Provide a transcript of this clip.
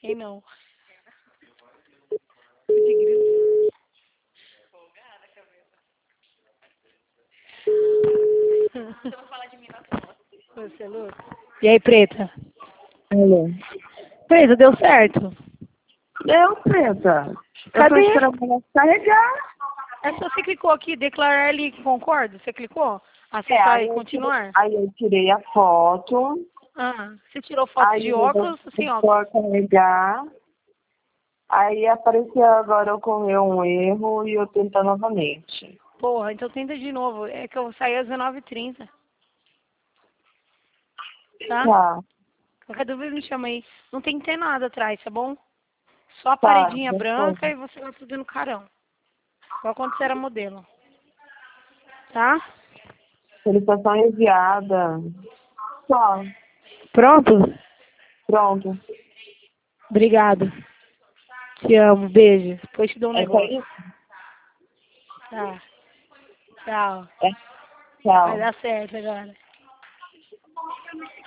quem não. De grito. Eu vou falar de mim na foto. Você é louco? E aí, Preta? Alô. Preta, deu certo? Deu, Preta. Eu tô Cadê? esperando ela carregar. É só você clicou aqui, declarar ali que concorda? Você clicou? Acessar Aí e continuar? aí eu tirei a foto. Ah, você tirou foto Aí de eu óculos ou sem vou óculos? carregar. Aí apareceu agora, ocorreu um erro e eu tento novamente. Porra, então tenta de novo. É que eu saí às 19h30. Tá? Tá, Qualquer dúvida me chama aí. Não tem que ter nada atrás, tá bom? Só a tá. paredinha branca e você vai fazendo carão. Igual quando você era modelo. Tá? Solicitação enviada. Só. Pronto? Pronto. Obrigado. Te amo. Beijo. Depois te dou um É só negócio. isso? Tá. Tchau. É. Vai Tchau. dar certo agora.